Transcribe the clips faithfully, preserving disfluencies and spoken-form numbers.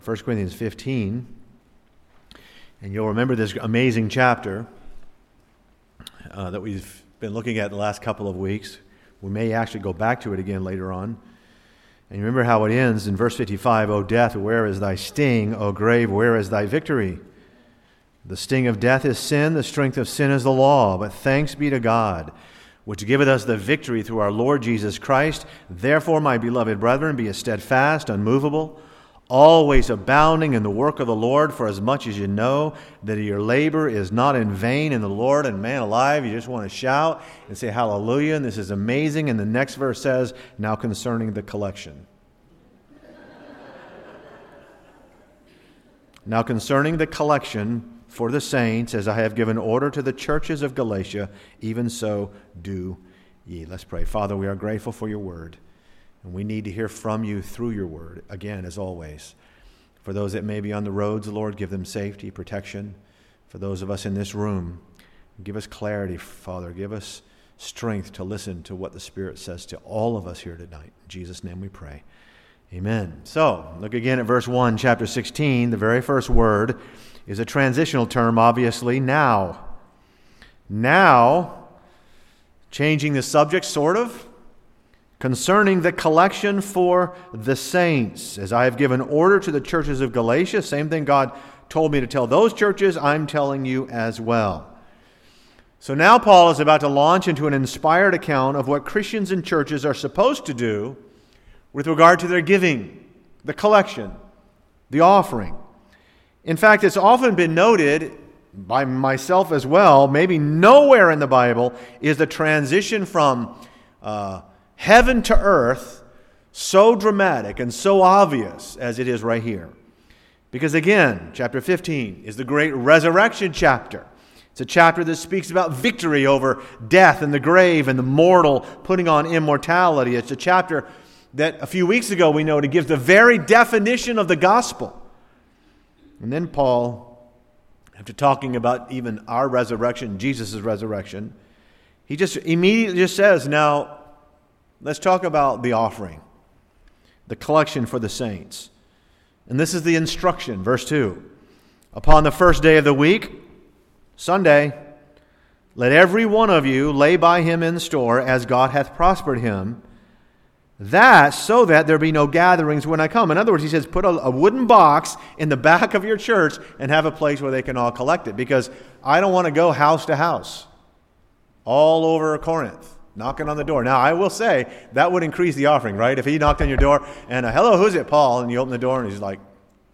First Corinthians fifteen, and you'll remember this amazing chapter uh, that we've been looking at the last couple of weeks. We may actually go back to it again later on. And you remember how it ends in verse fifty-five, O death, where is thy sting? O grave, where is thy victory? The sting of death is sin, the strength of sin is the law. But thanks be to God, which giveth us the victory through our Lord Jesus Christ. Therefore, my beloved brethren, be steadfast, unmovable, always abounding in the work of the Lord, for as much as you know that your labor is not in vain in the Lord. And man alive, you just want to shout and say hallelujah, and this is amazing. And the next verse says, now concerning the collection. Now concerning the collection for the saints, as I have given order to the churches of Galatia, even so do ye. Let's pray. Father, we are grateful for your word. And we need to hear from you through your word, again, as always. For those that may be on the roads, Lord, give them safety, protection. For those of us in this room, give us clarity, Father. Give us strength to listen to what the Spirit says to all of us here tonight. In Jesus' name we pray. Amen. So, look again at verse one, chapter sixteen. The very first word is a transitional term, obviously, now. Now, changing the subject, sort of. Concerning the collection for the saints, as I have given order to the churches of Galatia, same thing God told me to tell those churches, I'm telling you as well. So now Paul is about to launch into an inspired account of what Christians and churches are supposed to do with regard to their giving, the collection, the offering. In fact, it's often been noted by myself as well, maybe nowhere in the Bible is the transition from uh, heaven to earth so dramatic and so obvious as it is right here. Because again, chapter fifteen is the great resurrection chapter. It's a chapter that speaks about victory over death and the grave and the mortal putting on immortality. It's a chapter that a few weeks ago we noted gives the very definition of the gospel. And then Paul, after talking about even our resurrection, Jesus' resurrection, he just immediately just says, now, let's talk about the offering, the collection for the saints. And this is the instruction, verse two. Upon the first day of the week, Sunday, let every one of you lay by him in store as God hath prospered him, that so that there be no gatherings when I come. In other words, he says, put a, a wooden box in the back of your church and have a place where they can all collect it. Because I don't want to go house to house all over Corinth, knocking on the door. Now, I will say, that would increase the offering, right? If he knocked on your door and, uh, hello, who's it, Paul? And you open the door and he's like,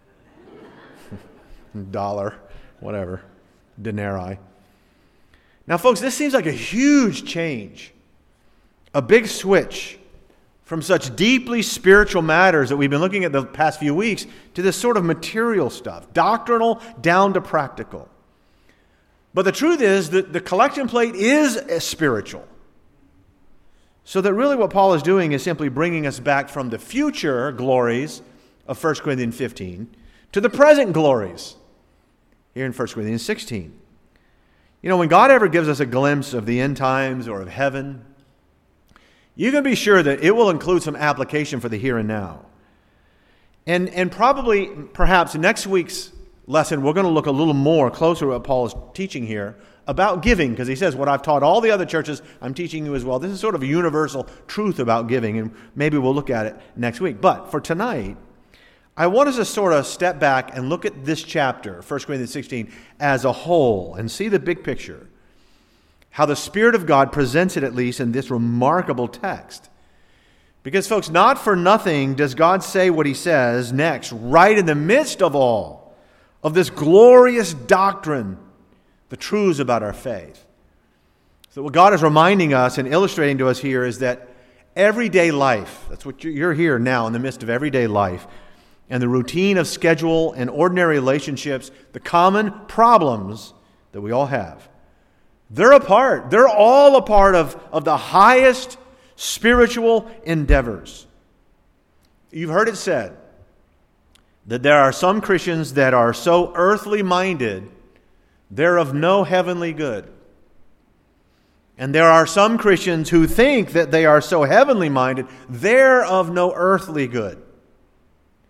dollar, whatever, denarii. Now, folks, this seems like a huge change, a big switch from such deeply spiritual matters that we've been looking at the past few weeks to this sort of material stuff, doctrinal down to practical. But the truth is that the collection plate is spiritual. So that really what Paul is doing is simply bringing us back from the future glories of First Corinthians fifteen to the present glories here in First Corinthians sixteen. You know, when God ever gives us a glimpse of the end times or of heaven, you can be sure that it will include some application for the here and now. And, and probably, perhaps, next week's lesson, we're going to look a little more closer at what Paul is teaching here about giving, because he says, what I've taught all the other churches, I'm teaching you as well. This is sort of a universal truth about giving, and maybe we'll look at it next week. But for tonight, I want us to sort of step back and look at this chapter, First Corinthians sixteen, as a whole, and see the big picture. How the Spirit of God presents it, at least, in this remarkable text. Because, folks, not for nothing does God say what he says next, right in the midst of all of this glorious doctrine, the truths about our faith. So what God is reminding us and illustrating to us here is that everyday life, that's what you're here now in the midst of everyday life, and the routine of schedule and ordinary relationships, the common problems that we all have, they're a part, they're all a part of, of the highest spiritual endeavors. You've heard it said that there are some Christians that are so earthly minded, they're of no heavenly good. And there are some Christians who think that they are so heavenly minded, they're of no earthly good.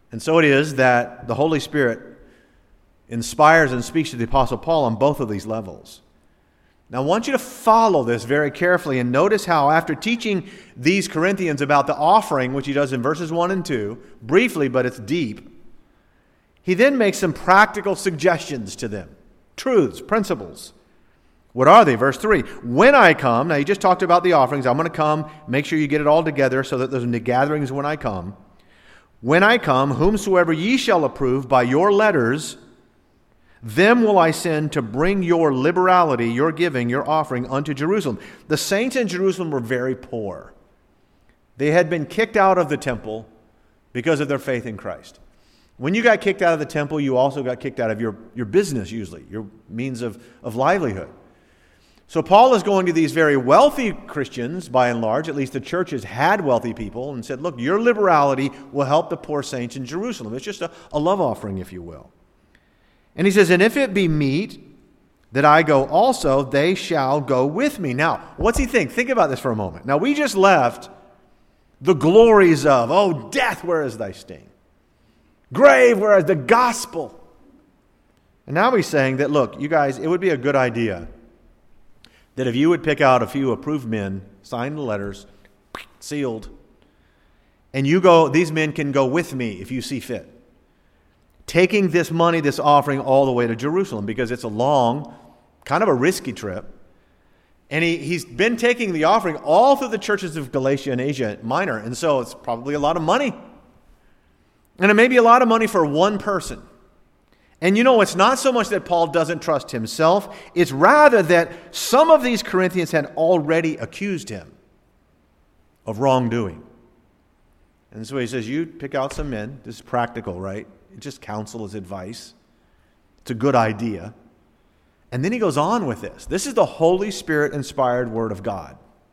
And so it is that the Holy Spirit inspires and speaks to the Apostle Paul on both of these levels. Now I want you to follow this very carefully and notice how after teaching these Corinthians about the offering, which he does in verses one and two, briefly but it's deep, he then makes some practical suggestions to them. Truths, principles. What are they? Verse three, when I come, now he just talked about the offerings, I'm going to come, make sure you get it all together so that there's no gatherings when I come. When I come, whomsoever ye shall approve by your letters, them will I send to bring your liberality, your giving, your offering unto Jerusalem. The saints in Jerusalem were very poor. They had been kicked out of the temple because of their faith in Christ. When you got kicked out of the temple, you also got kicked out of your, your business usually, your means of, of livelihood. So Paul is going to these very wealthy Christians, by and large, at least the churches had wealthy people, and said, look, your liberality will help the poor saints in Jerusalem. It's just a, a love offering, if you will. And he says, and if it be meet that I go also, they shall go with me. Now, what's he think? Think about this for a moment. Now, we just left the glories of, oh, death, where is thy sting? Grave, where is the gospel? And now he's saying that, look, you guys, it would be a good idea that if you would pick out a few approved men, sign the letters, sealed, and you go, these men can go with me if you see fit. Taking this money, this offering, all the way to Jerusalem, because it's a long, kind of a risky trip. And he, he's been taking the offering all through the churches of Galatia and Asia Minor, and so it's probably a lot of money. And it may be a lot of money for one person. And you know, it's not so much that Paul doesn't trust himself, it's rather that some of these Corinthians had already accused him of wrongdoing. And so he says, you pick out some men. This is practical, right? Just counsel as advice. It's a good idea. And then he goes on with this. This is the Holy Spirit-inspired Word of God.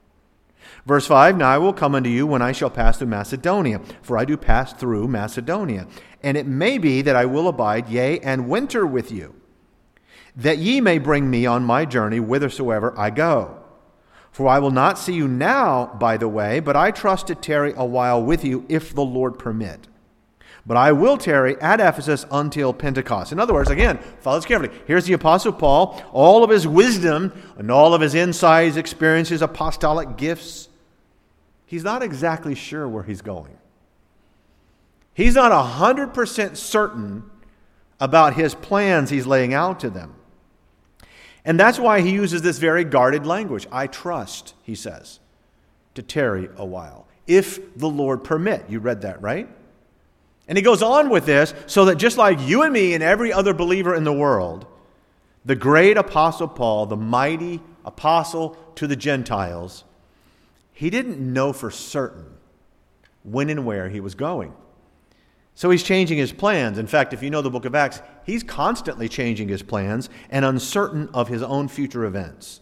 Verse five, now I will come unto you when I shall pass through Macedonia, for I do pass through Macedonia. And it may be that I will abide, yea, and winter with you, that ye may bring me on my journey whithersoever I go. For I will not see you now by the way, but I trust to tarry a while with you, if the Lord permit. But I will tarry at Ephesus until Pentecost. In other words, again, follow this carefully. Here's the Apostle Paul, all of his wisdom and all of his insights, experiences, apostolic gifts. He's not exactly sure where he's going. He's not one hundred percent certain about his plans he's laying out to them. And that's why he uses this very guarded language. I trust, he says, to tarry a while, if the Lord permit. You read that, right? And he goes on with this so that just like you and me and every other believer in the world, the great Apostle Paul, the mighty apostle to the Gentiles, he didn't know for certain when and where he was going. So he's changing his plans. In fact, if you know the book of Acts, he's constantly changing his plans and uncertain of his own future events.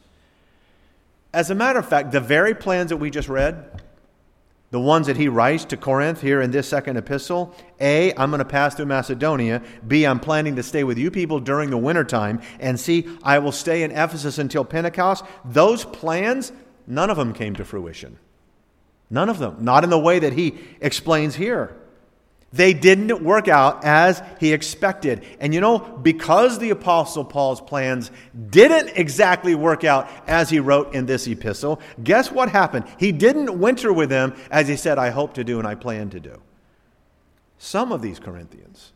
As a matter of fact, the very plans that we just read, the ones that he writes to Corinth here in this second epistle, A, I'm going to pass through Macedonia. B, I'm planning to stay with you people during the wintertime. And C, I will stay in Ephesus until Pentecost. Those plans, none of them came to fruition. None of them. Not in the way that he explains here. They didn't work out as he expected. And you know, because the Apostle Paul's plans didn't exactly work out as he wrote in this epistle, guess what happened? He didn't winter with them as he said, I hope to do and I plan to do. Some of these Corinthians,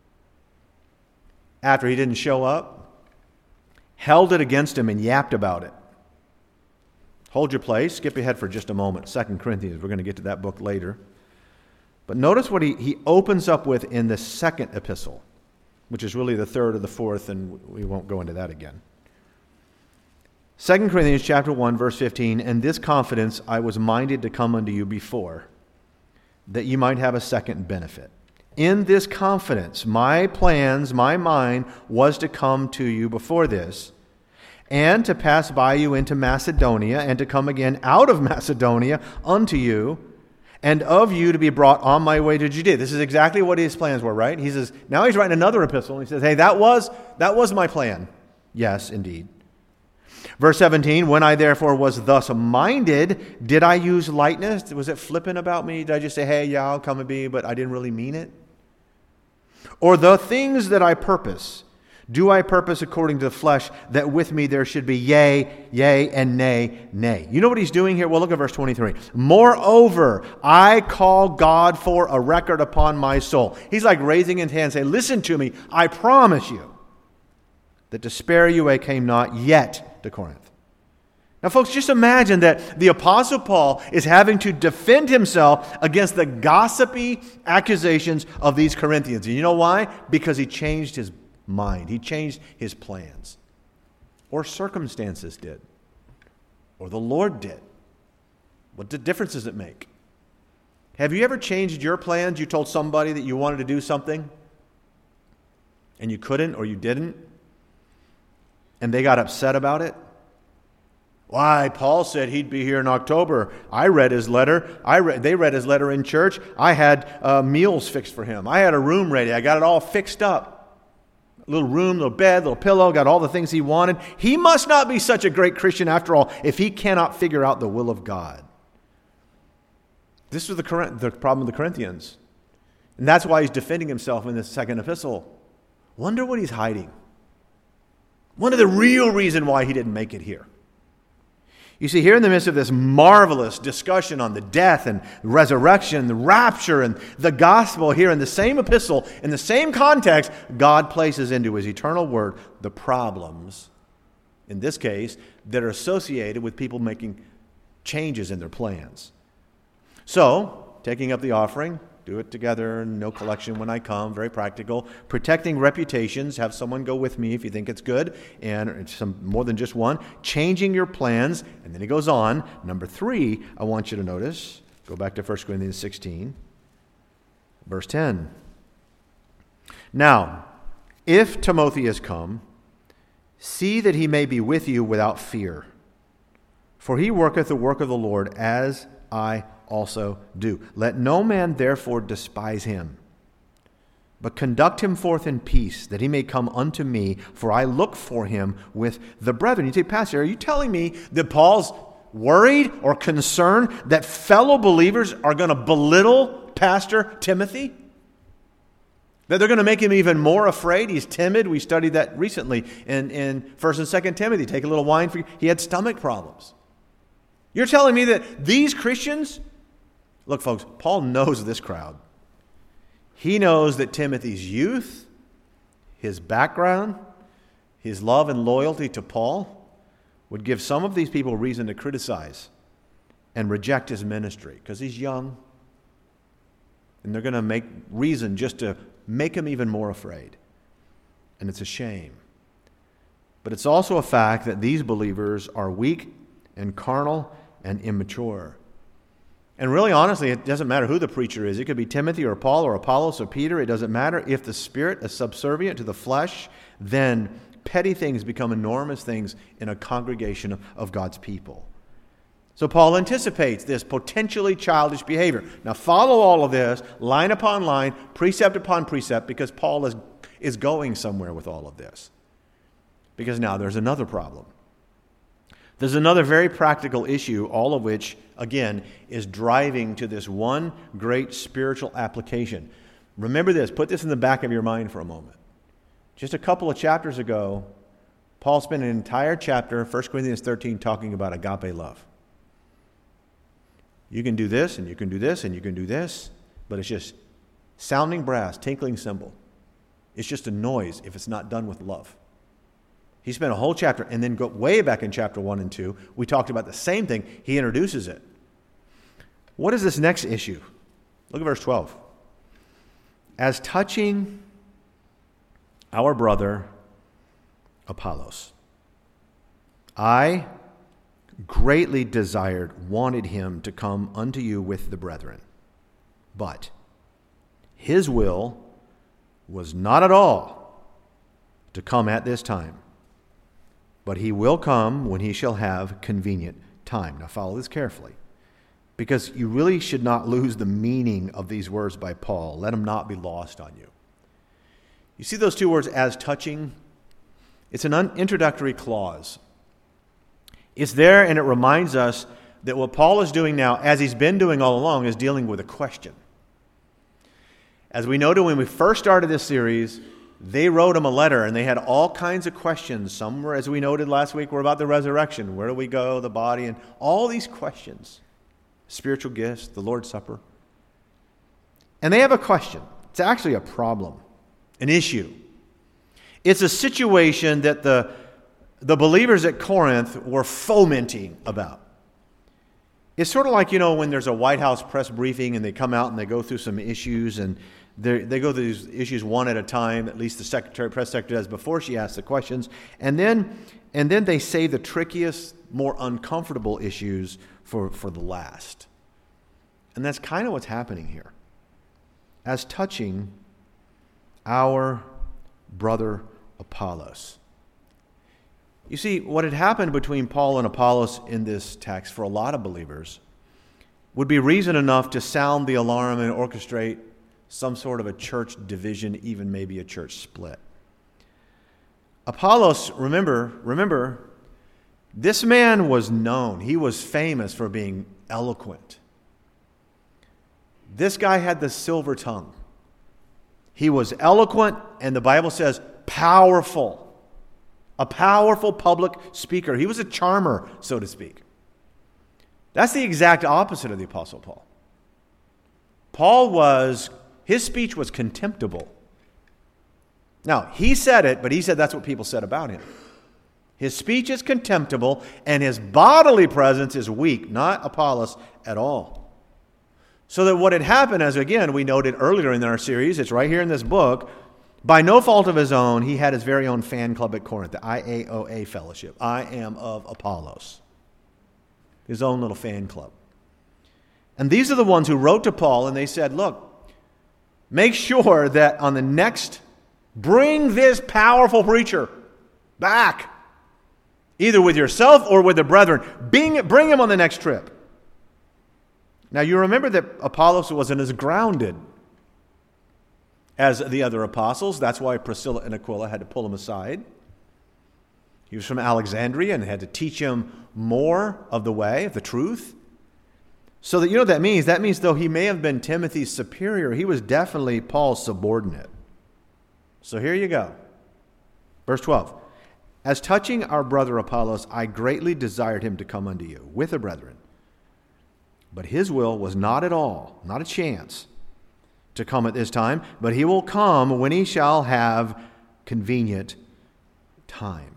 after he didn't show up, held it against him and yapped about it. Hold your place. Skip ahead for just a moment. Second Corinthians. We're going to get to that book later. But notice what he, he opens up with in the second epistle, which is really the third or the fourth, and we won't go into that again. Second Corinthians chapter one, verse fifteen, and this confidence I was minded to come unto you before, that you might have a second benefit. In this confidence, my plans, my mind was to come to you before this, and to pass by you into Macedonia, and to come again out of Macedonia unto you, and of you to be brought on my way to Judea. This is exactly what his plans were, right? He says, now he's writing another epistle, and he says, hey, that was that was my plan. Yes, indeed. Verse seventeen, when I therefore was thus minded, did I use lightness? Was it flippant about me? Did I just say, hey, yeah, I'll come and be, but I didn't really mean it? Or the things that I purpose, do I purpose according to the flesh, that with me there should be yea, yea, and nay, nay. You know what he's doing here? Well, look at verse twenty-three. Moreover, I call God for a record upon my soul. He's like raising his hand and saying, listen to me, I promise you that to spare you I came not yet to Corinth. Now, folks, just imagine that the Apostle Paul is having to defend himself against the gossipy accusations of these Corinthians. And you know why? Because he changed his mind. He changed his plans. Or circumstances did. Or the Lord did. What difference does it make? Have you ever changed your plans? You told somebody that you wanted to do something and you couldn't or you didn't, and they got upset about it? Why, Paul said he'd be here in October. I read his letter. I read, they read his letter in church. I had uh, meals fixed for him. I had a room ready. I got it all fixed up. A little room, little bed, little pillow, got all the things he wanted. He must not be such a great Christian after all if he cannot figure out the will of God. This was the, the problem of the Corinthians. And that's why he's defending himself in this second epistle. Wonder what he's hiding. Wonder the real reason why he didn't make it here. You see, here in the midst of this marvelous discussion on the death and resurrection, the rapture and the gospel, here in the same epistle, in the same context, God places into his eternal word the problems, in this case, that are associated with people making changes in their plans. So, taking up the offering, do it together, no collection when I come, very practical. Protecting reputations, have someone go with me if you think it's good, and it's some, more than just one. Changing your plans, and then he goes on. Number three, I want you to notice, go back to First Corinthians sixteen, verse ten. Now, if Timothy has come, see that he may be with you without fear, for he worketh the work of the Lord as I also do. Let no man therefore despise him, but conduct him forth in peace, that he may come unto me, for I look for him with the brethren. You say, Pastor, are you telling me that Paul's worried or concerned that fellow believers are going to belittle Pastor Timothy? That they're going to make him even more afraid? He's timid. We studied that recently in, in First and Second Timothy. Take a little wine for you. He had stomach problems. You're telling me that these Christians... Look, folks, Paul knows this crowd. He knows that Timothy's youth, his background, his love and loyalty to Paul would give some of these people reason to criticize and reject his ministry because he's young. And they're going to make reason just to make him even more afraid. And it's a shame. But it's also a fact that these believers are weak and carnal and immature. And really, honestly, it doesn't matter who the preacher is. It could be Timothy or Paul or Apollos or Peter. It doesn't matter. If the spirit is subservient to the flesh, then petty things become enormous things in a congregation of, of God's people. So Paul anticipates this potentially childish behavior. Now follow all of this, line upon line, precept upon precept, because Paul is, is going somewhere with all of this. Because now there's another problem. There's another very practical issue, all of which, again, is driving to this one great spiritual application. Remember this. Put this in the back of your mind for a moment. Just a couple of chapters ago, Paul spent an entire chapter, First Corinthians thirteen, talking about agape love. You can do this, and you can do this, and you can do this, but it's just sounding brass, tinkling cymbal. It's just a noise if it's not done with love. He spent a whole chapter, and then go way back in chapter one and two, we talked about the same thing. He introduces it. What is this next issue? Look at verse twelve. As touching our brother Apollos, I greatly desired, wanted him to come unto you with the brethren. But his will was not at all to come at this time. But he will come when he shall have convenient time. Now follow this carefully, because you really should not lose the meaning of these words by Paul. Let them not be lost on you. You see those two words, as touching? It's an un- introductory clause. It's there, and it reminds us that what Paul is doing now, as he's been doing all along, is dealing with a question. As we noted when we first started this series, they wrote him a letter, and they had all kinds of questions. Some were, as we noted last week, were about the resurrection. Where do we go, the body, and all these questions. Spiritual gifts, the Lord's Supper. And they have a question. It's actually a problem, an issue. It's a situation that the, the believers at Corinth were fomenting about. It's sort of like, you know, when there's a White House press briefing and they come out and they go through some issues, and they go through these issues one at a time, at least the secretary, press secretary does before she asks the questions, and then and then they save the trickiest, more uncomfortable issues for, for the last. And that's kind of what's happening here. As touching our brother Apollos. You see, what had happened between Paul and Apollos in this text for a lot of believers would be reason enough to sound the alarm and orchestrate some sort of a church division, even maybe a church split. Apollos, remember, remember, this man was known. He was famous for being eloquent. This guy had the silver tongue. He was eloquent, and the Bible says powerful. A powerful public speaker. He was a charmer, so to speak. That's the exact opposite of the Apostle Paul. Paul was, his speech was contemptible. Now, he said it, but he said that's what people said about him. His speech is contemptible, and his bodily presence is weak, not Apollos at all. So that what had happened, as again we noted earlier in our series, it's right here in this book, by no fault of his own, he had his very own fan club at Corinth, the I A O A Fellowship. I am of Apollos. His own little fan club. And these are the ones who wrote to Paul, and they said, look, make sure that on the next, bring this powerful preacher back, either with yourself or with the brethren. Bring, bring him on the next trip. Now, you remember that Apollos wasn't as grounded as the other apostles. That's why Priscilla and Aquila had to pull him aside. He was from Alexandria and had to teach him more of the way, of the truth. So that, you know what that means? That means though he may have been Timothy's superior, he was definitely Paul's subordinate. So here you go. Verse twelve. As touching our brother Apollos, I greatly desired him to come unto you with the brethren. But his will was not at all, not a chance, to come at this time, but he will come when he shall have convenient time.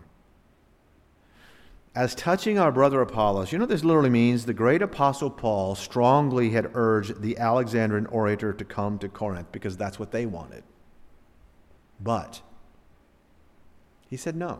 As touching our brother Apollos, you know what this literally means? The great apostle Paul strongly had urged the Alexandrian orator to come to Corinth because that's what they wanted. But he said no.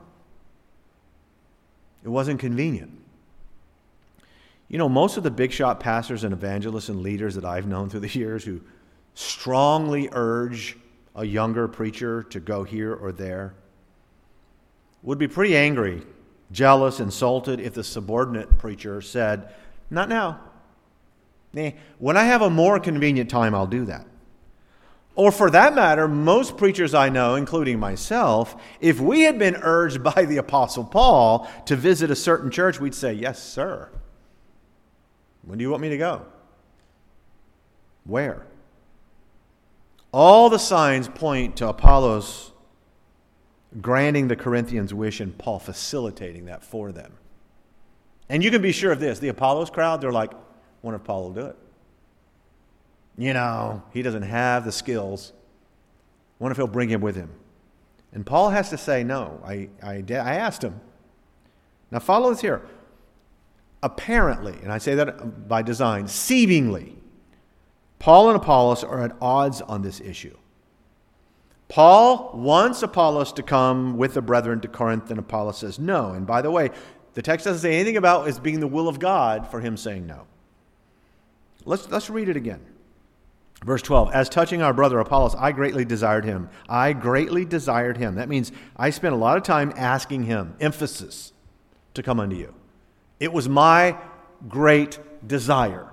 It wasn't convenient. You know, most of the big shot pastors and evangelists and leaders that I've known through the years who strongly urge a younger preacher to go here or there would be pretty angry, jealous, insulted if the subordinate preacher said, not now. Nah, when I have a more convenient time, I'll do that. Or for that matter, most preachers I know, including myself, if we had been urged by the Apostle Paul to visit a certain church, we'd say, yes, sir. When do you want me to go? Where? All the signs point to Apollos granting the Corinthians' wish and Paul facilitating that for them. And you can be sure of this. The Apollos crowd, they're like, wonder if Paul will do it. You know, he doesn't have the skills. Wonder if he'll bring him with him. And Paul has to say, no, I, I, I asked him. Now follow this here. Apparently, and I say that by design, seemingly, Paul and Apollos are at odds on this issue. Paul wants Apollos to come with the brethren to Corinth, and Apollos says no. And by the way, the text doesn't say anything about it being the will of God for him saying no. Let's, let's read it again. Verse twelve, as touching our brother Apollos, I greatly desired him. I greatly desired him. That means I spent a lot of time asking him, emphasis, to come unto you. It was my great desire.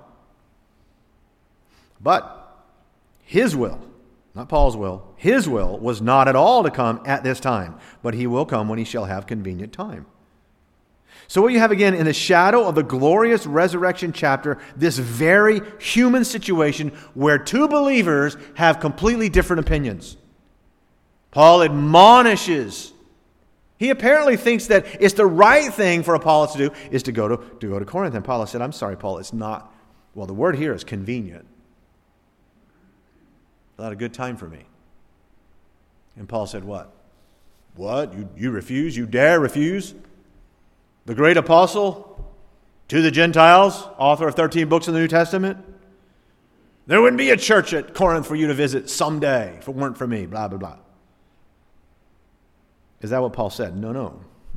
But his will, not Paul's will, his will was not at all to come at this time, but he will come when he shall have convenient time. So what you have again in the shadow of the glorious resurrection chapter, this very human situation where two believers have completely different opinions. Paul admonishes. He apparently thinks that it's the right thing for Apollos to do is to go to, to go to Corinth. And Apollos said, I'm sorry, Paul, it's not, well, the word here is convenient. Not a good time for me. And Paul said, what? What? You, you refuse? You dare refuse? The great apostle to the Gentiles, author of thirteen books in the New Testament? There wouldn't be a church at Corinth for you to visit someday if it weren't for me, blah, blah, blah. Is that what Paul said? No, no.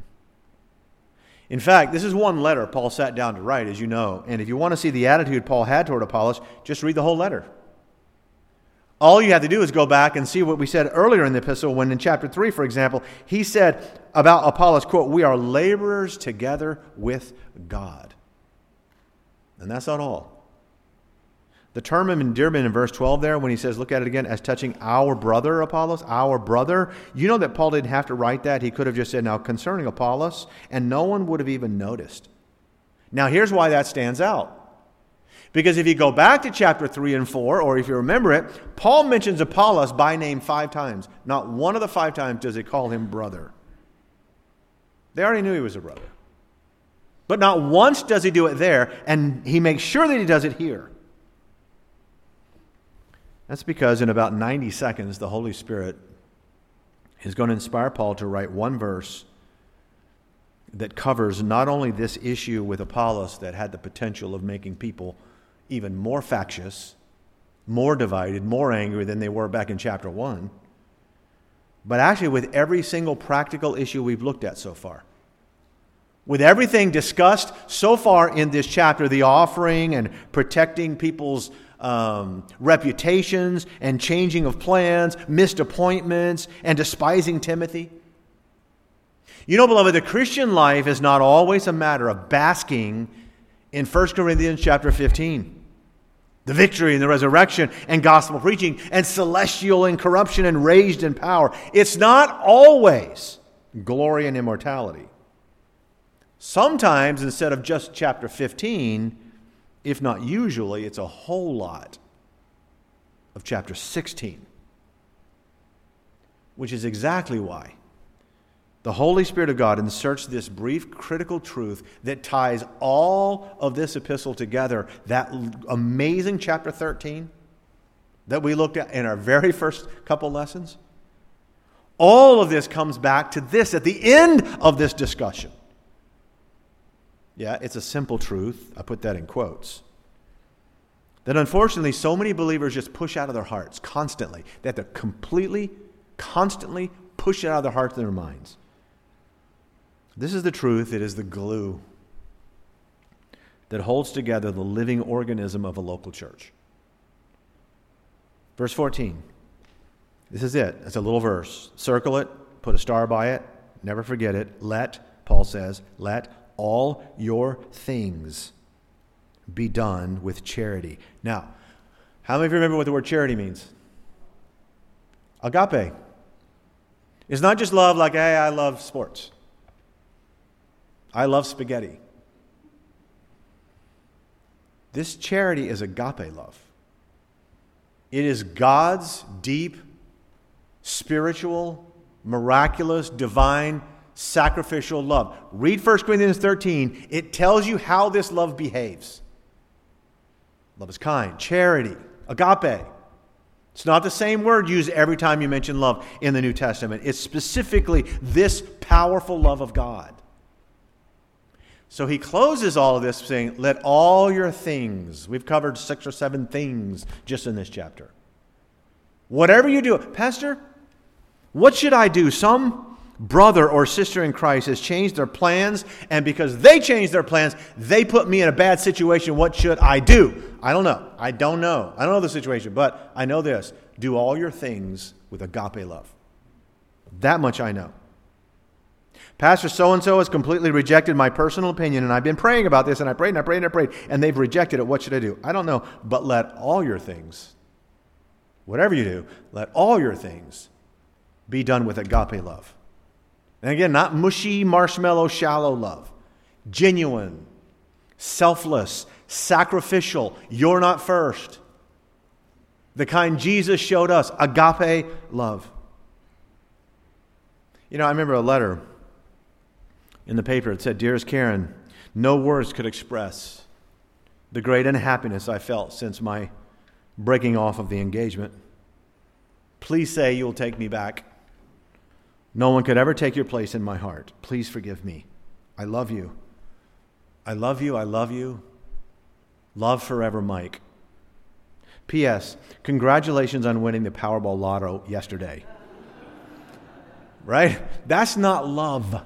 In fact, this is one letter Paul sat down to write, as you know. And if you want to see the attitude Paul had toward Apollos, just read the whole letter. All you have to do is go back and see what we said earlier in the epistle when in chapter three, for example, he said about Apollos, quote, we are laborers together with God. And that's not all. The term of endearment in verse twelve there, when he says, look at it again, as touching our brother Apollos, our brother. You know that Paul didn't have to write that. He could have just said, now concerning Apollos, and no one would have even noticed. Now here's why that stands out. Because if you go back to chapter three and four, or if you remember it, Paul mentions Apollos by name five times. Not one of the five times does he call him brother. They already knew he was a brother. But not once does he do it there, and he makes sure that he does it here. That's because in about ninety seconds, the Holy Spirit is going to inspire Paul to write one verse that covers not only this issue with Apollos that had the potential of making people even more factious, more divided, more angry than they were back in chapter one, but actually with every single practical issue we've looked at so far. With everything discussed so far in this chapter, the offering and protecting people's um, reputations and changing of plans, missed appointments, and despising Timothy. You know, beloved, the Christian life is not always a matter of basking in First Corinthians chapter fifteen. The victory and the resurrection and gospel preaching and celestial incorruption and raised in power. It's not always glory and immortality. Sometimes, instead of just chapter fifteen, if not usually, it's a whole lot of chapter sixteen. Which is exactly why the Holy Spirit of God inserts this brief critical truth that ties all of this epistle together. That amazing chapter thirteen that we looked at in our very first couple lessons. All of this comes back to this at the end of this discussion. Yeah, it's a simple truth. I put that in quotes. That unfortunately so many believers just push out of their hearts constantly. That they're completely, constantly push it out of their hearts and their minds. This is the truth. It is the glue that holds together the living organism of a local church. Verse fourteen. This is it. It's a little verse. Circle it. Put a star by it. Never forget it. Let, Paul says, let all your things be done with charity. Now, how many of you remember what the word charity means? Agape. It's not just love like, hey, I love sports. I love spaghetti. This charity is agape love. It is God's deep, spiritual, miraculous, divine, sacrificial love. Read First Corinthians thirteen. It tells you how this love behaves. Love is kind. Charity. Agape. It's not the same word used every time you mention love in the New Testament. It's specifically this powerful love of God. So he closes all of this saying, let all your things, we've covered six or seven things just in this chapter. Whatever you do, Pastor, what should I do? Some brother or sister in Christ has changed their plans, and because they changed their plans, they put me in a bad situation. What should I do? I don't know. I don't know. I don't know the situation, but I know this. Do all your things with agape love. That much I know. Pastor so-and-so has completely rejected my personal opinion, and I've been praying about this, and I prayed and I prayed and I prayed, and they've rejected it. What should I do? I don't know. But let all your things, whatever you do, let all your things be done with agape love. And again, not mushy, marshmallow, shallow love. genuine, selfless, sacrificial. You're not first. The kind Jesus showed us, agape love. You know, I remember a letter in the paper. It said, "Dearest Karen, no words could express the great unhappiness I felt since my breaking off of the engagement. Please say you'll take me back. No one could ever take your place in my heart. Please forgive me. I love you. I love you. I love you. Love forever, Mike. P S. Congratulations on winning the Powerball Lotto yesterday." Right? That's not love.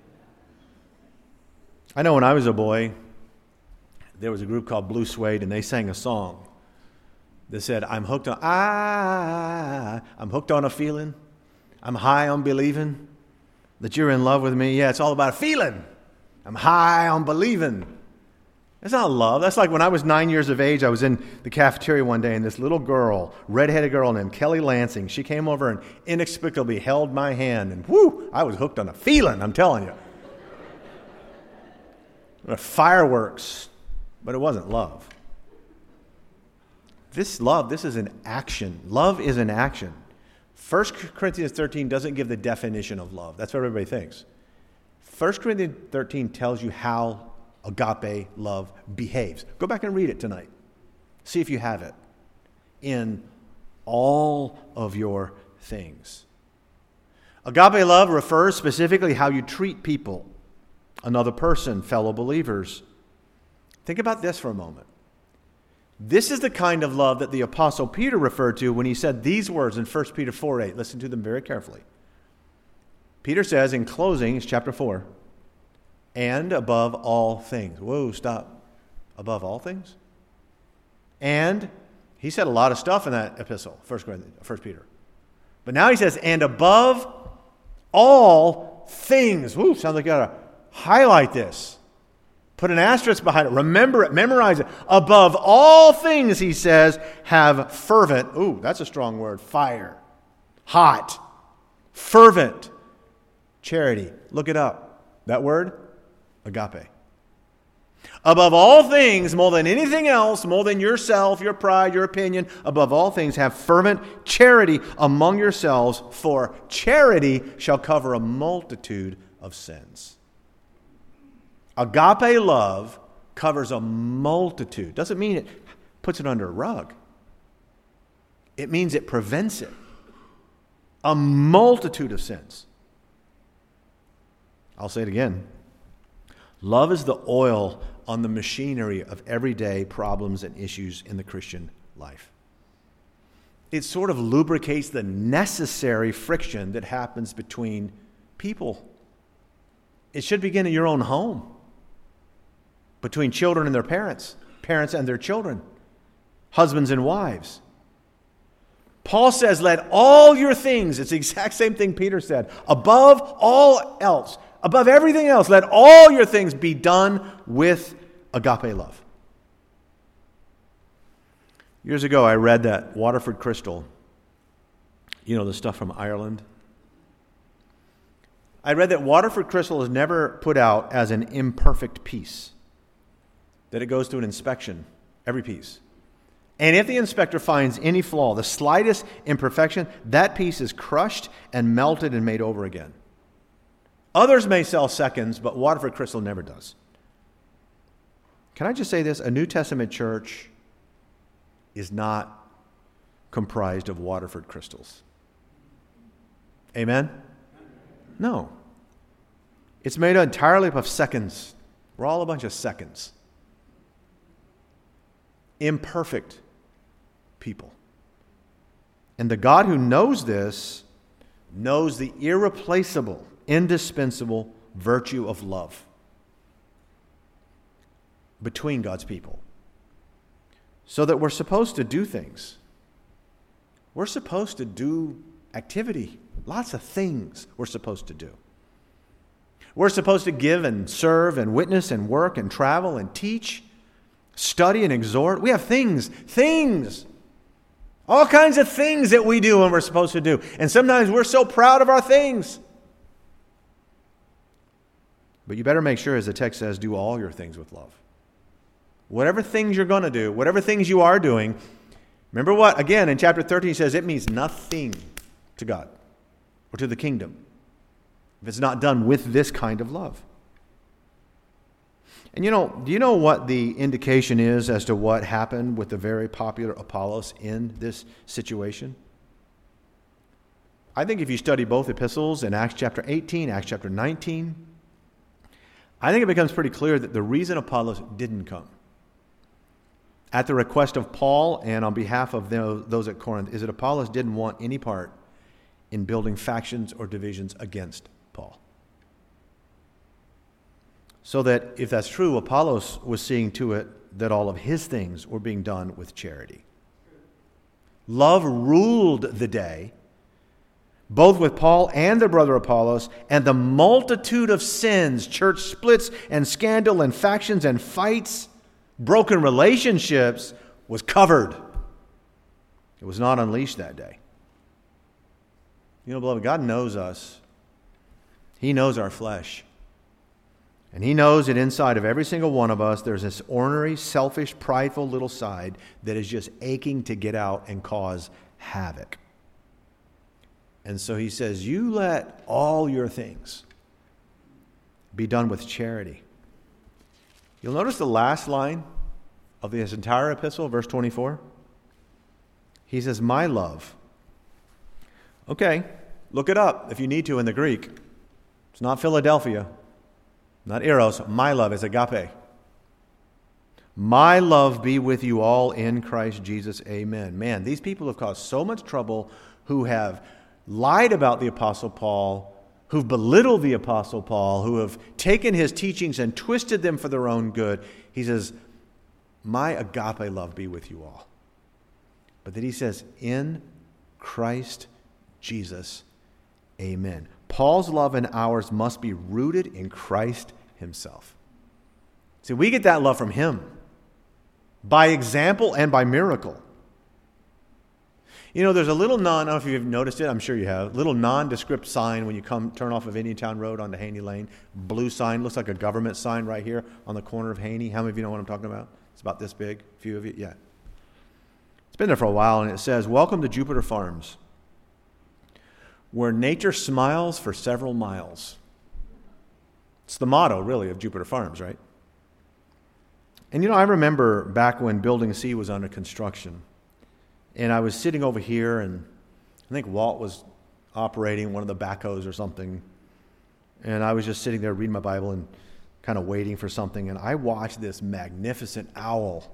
I know when I was a boy, there was a group called Blue Suede, and they sang a song that said, I'm hooked on, ah, I'm hooked on a feeling. I'm high on believing that you're in love with me. Yeah, it's all about a feeling. I'm high on believing. That's not love. That's like when I was nine years of age, I was in the cafeteria one day, and this little girl, redheaded girl named Kelly Lansing, she came over and inexplicably held my hand, and whoo, I was hooked on a feeling, I'm telling you. Fireworks, but it wasn't love. This love, this is an action. Love is an action. First Corinthians thirteen doesn't give the definition of love. That's what everybody thinks. First Corinthians thirteen tells you how agape love behaves. Go back and read it tonight. See if you have it in all of your things. Agape love refers specifically how you treat people, another person, fellow believers. Think about this for a moment. This is the kind of love that the Apostle Peter referred to when he said these words in First Peter four eight. Listen to them very carefully. Peter says in closing, it's chapter four, and above all things. Whoa, stop. Above all things? And he said a lot of stuff in that epistle, First Peter. But now he says, and above all things. Woo, sounds like you got to highlight this. Put an asterisk behind it. Remember it. Memorize it. Above all things, he says, have fervent. Ooh, that's a strong word. Fire. Hot. Fervent. Charity. Look it up. That word? Agape. Above all things, more than anything else, more than yourself, your pride, your opinion, above all things, have fervent charity among yourselves, for charity shall cover a multitude of sins. Agape love covers a multitude. Doesn't mean it puts it under a rug. It means it prevents it. A multitude of sins. I'll say it again. Love is the oil on the machinery of everyday problems and issues in the Christian life. It sort of lubricates the necessary friction that happens between people. It should begin in your own home. Between children and their parents, parents and their children, husbands and wives. Paul says, let all your things, it's the exact same thing Peter said, above all else, above everything else, let all your things be done with agape love. Years ago, I read that Waterford Crystal, you know, the stuff from Ireland. I read that Waterford Crystal is never put out as an imperfect piece. That it goes through an inspection, every piece. And if the inspector finds any flaw, the slightest imperfection, that piece is crushed and melted and made over again. Others may sell seconds, but Waterford Crystal never does. Can I just say this? A New Testament church is not comprised of Waterford crystals. Amen? No. It's made entirely up of seconds. We're all a bunch of seconds. Imperfect people. And the God who knows this knows the irreplaceable, indispensable virtue of love between God's people. So that we're supposed to do things. We're supposed to do activity. Lots of things we're supposed to do. We're supposed to give and serve and witness and work and travel and teach, study and exhort. We have things, things, all kinds of things that we do and we're supposed to do. And sometimes we're so proud of our things. But you better make sure, as the text says, do all your things with love. Whatever things you're going to do, whatever things you are doing, remember what, again, in chapter thirteen, he says it means nothing to God or to the kingdom if it's not done with this kind of love. And you know, do you know what the indication is as to what happened with the very popular Apollos in this situation? I think if you study both epistles in Acts chapter eighteen, Acts chapter nineteen, I think it becomes pretty clear that the reason Apollos didn't come, at the request of Paul and on behalf of those at Corinth, is that Apollos didn't want any part in building factions or divisions against Paul. So that if that's true, Apollos was seeing to it that all of his things were being done with charity. Love ruled the day, both with Paul and their brother Apollos, and the multitude of sins, church splits and scandal and factions and fights, broken relationships, was covered. It was not unleashed that day. You know, beloved, God knows us. He knows our flesh. And He knows that inside of every single one of us, there's this ornery, selfish, prideful little side that is just aching to get out and cause havoc. And so He says, you let all your things be done with charity. You'll notice the last line of this entire epistle, verse twenty-four. He says, my love. Okay, look it up if you need to in the Greek. It's not Philadelphia, not eros. My love is agape. My love be with you all in Christ Jesus. Amen. Man, these people have caused so much trouble, who have lied about the Apostle Paul, who've belittled the Apostle Paul, who have taken his teachings and twisted them for their own good. He says, my agape love be with you all. But then he says, in Christ Jesus. Amen. Paul's love and ours must be rooted in Christ Himself. See, we get that love from Him by example and by miracle. You know, there's a little non, I don't know if you've noticed it, I'm sure you have, little nondescript sign when you come turn off of Indiantown Road onto Haney Lane. Blue sign, looks like a government sign right here on the corner of Haney. How many of you know what I'm talking about? It's about this big. A few of you? Yeah. It's been there for a while, and it says, welcome to Jupiter Farms, where nature smiles for several miles. It's the motto, really, of Jupiter Farms, right? And you know, I remember back when Building C was under construction, and I was sitting over here, and I think Walt was operating one of the backhoes or something, and I was just sitting there reading my Bible and kind of waiting for something, and I watched this magnificent owl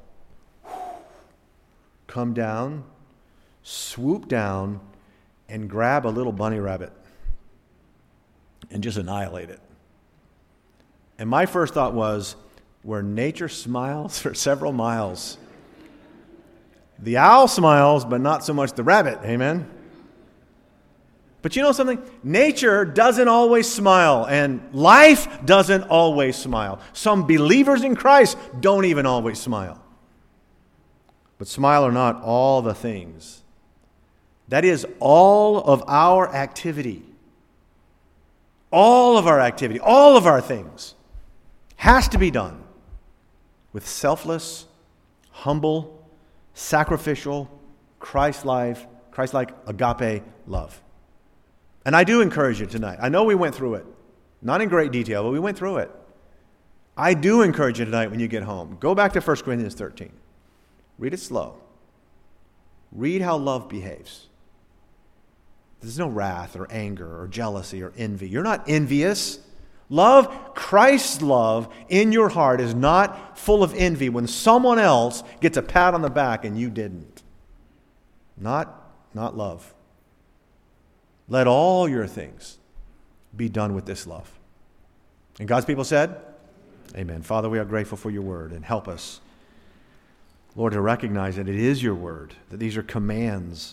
come down, swoop down, and grab a little bunny rabbit and just annihilate it. And my first thought was, where nature smiles for several miles, the owl smiles, but not so much the rabbit. Amen? But you know something? Nature doesn't always smile, and life doesn't always smile. Some believers in Christ don't even always smile. But smile are not all the things. That is, all of our activity, all of our activity, all of our things has to be done with selfless, humble, sacrificial, Christ-like, Christ-like agape love. And I do encourage you tonight. I know we went through it, not in great detail, but we went through it. I do encourage you tonight when you get home, go back to First Corinthians thirteen. Read it slow. Read how love behaves. There's no wrath or anger or jealousy or envy. You're not envious. Love, Christ's love in your heart is not full of envy when someone else gets a pat on the back and you didn't. Not, not love. Let all your things be done with this love. And God's people said, amen. Father, we are grateful for your word, and help us, Lord, to recognize that it is your word, that these are commands,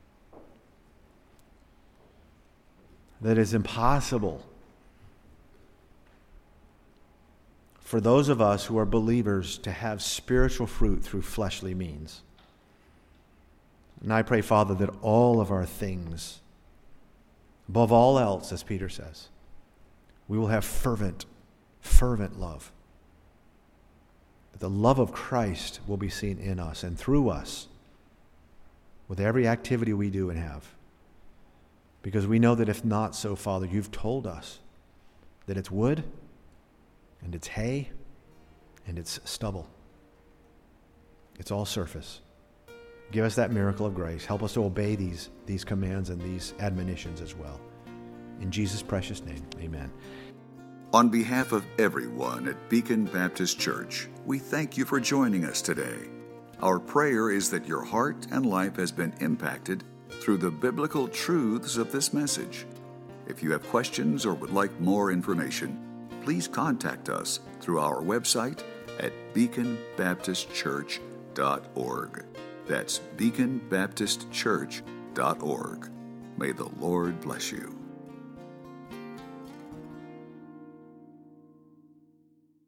that it's impossible for those of us who are believers to have spiritual fruit through fleshly means. And I pray, Father, that all of our things, above all else, as Peter says, we will have fervent, fervent love. That the love of Christ will be seen in us and through us with every activity we do and have. Because we know that if not so, Father, you've told us that it's wood and it's hay and it's stubble. It's all surface. Give us that miracle of grace. Help us to obey these, these commands and these admonitions as well. In Jesus' precious name, amen. On behalf of everyone at Beacon Baptist Church, we thank you for joining us today. Our prayer is that your heart and life has been impacted through the biblical truths of this message. If you have questions or would like more information, please contact us through our website at beacon baptist church dot org. That's beacon baptist church dot org. May the Lord bless you.